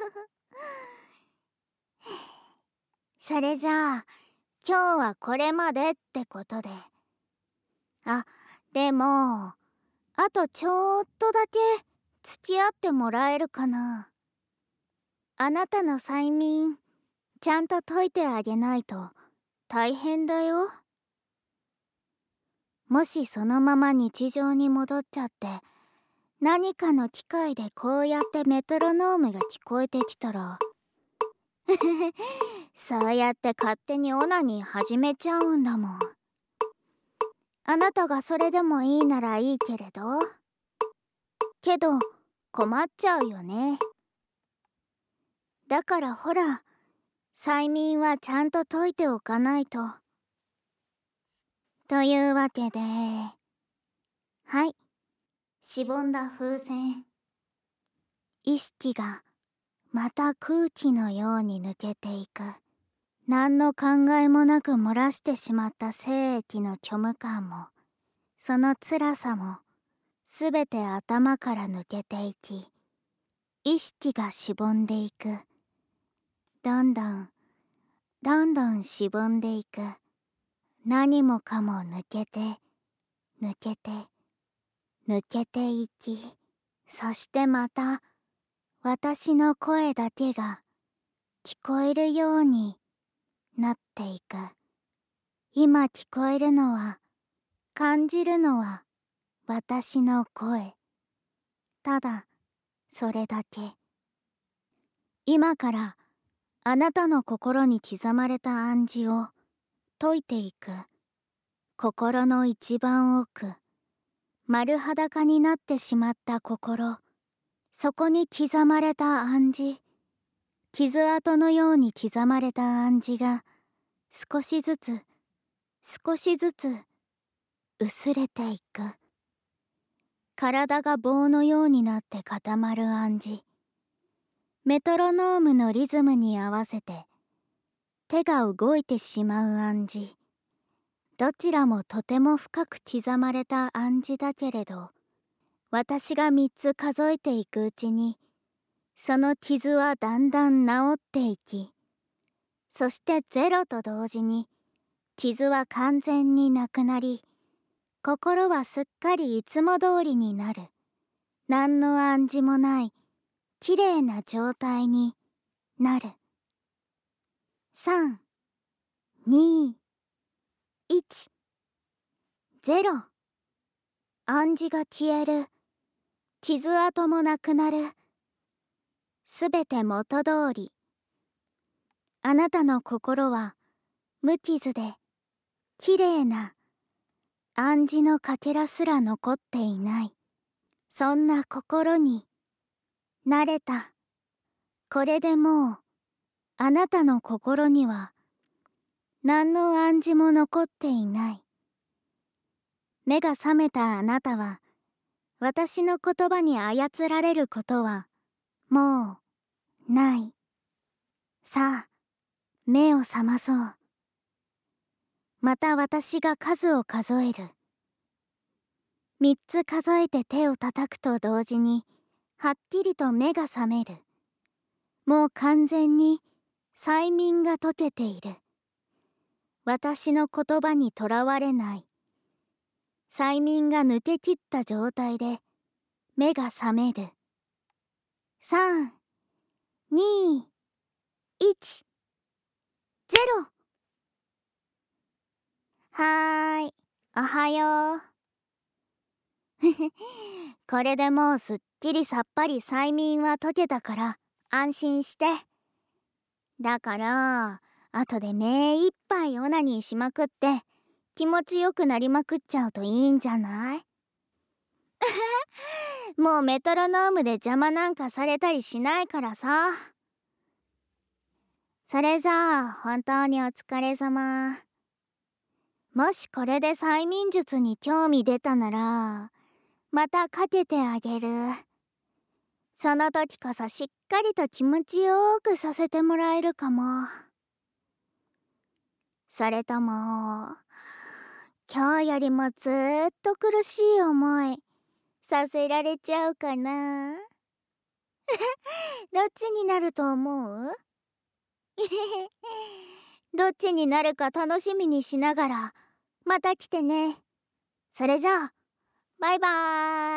それじゃあ、今日はこれまでってことで。あ、でも、あとちょっとだけ付き合ってもらえるかな。あなたの催眠、ちゃんと解いてあげないと大変だよ。もしそのまま日常に戻っちゃって、何かの機械でこうやってメトロノームが聞こえてきたらそうやって勝手にオナニー始めちゃうんだもん。あなたがそれでもいいならいいけれど、困っちゃうよね。だからほら、催眠はちゃんと解いておかないと。というわけで、はい、しぼんだ風船。意識がまた空気のように抜けていく。何の考えもなく漏らしてしまった精液の虚無感も、その辛さも、すべて頭から抜けていき、意識がしぼんでいく。どんどん、どんどんしぼんでいく。何もかも抜けて、抜けて、抜けていき、そしてまた、私の声だけが聞こえるようになっていく。今聞こえるのは、感じるのは私の声。ただ、それだけ。今からあなたの心に刻まれた暗示を解いていく。心の一番奥、丸裸になってしまった心、そこに刻まれた暗示、傷跡のように刻まれた暗示が少しずつ少しずつ薄れていく。体が棒のようになって固まる暗示、メトロノームのリズムに合わせて手が動いてしまう暗示、どちらもとても深く刻まれた暗示だけれど、私が3つ数えていくうちに、その傷はだんだん治っていき、そして0と同時に傷は完全になくなり、心はすっかりいつも通りになる。何の暗示もないきれいな状態になる。3、2、1、0。暗示が消える。傷跡もなくなる。すべて元通り。あなたの心は無傷できれいな暗示のかけらすら残っていない。そんな心になれた。これでもうあなたの心には何の暗示も残っていない。目が覚めたあなたは、私の言葉に操られることはもうない。さあ、目を覚まそう。また私が数を数える。3つ数えて手を叩くと同時に、はっきりと目が覚める。もう完全に催眠が解けている。私の言葉にとらわれない。催眠が抜けきった状態で目が覚める。3、2、1、0。はーい、おはよう。これでもうすっきりさっぱり催眠は解けたから安心して。だから後で目いっぱいオナニーしまくって気持ちよくなりまくっちゃうといいんじゃない？もうメトロノームで邪魔なんかされたりしないからさ。それじゃあ本当にお疲れ様。もしこれで催眠術に興味出たならまたかけてあげる。その時こそしっかりと気持ちよくさせてもらえるかも。それとも今日よりもずっと苦しい思いさせられちゃうかな。どっっちになると思う？どっちになるか楽しみにしながらまた来てね。それじゃあバイバーイ。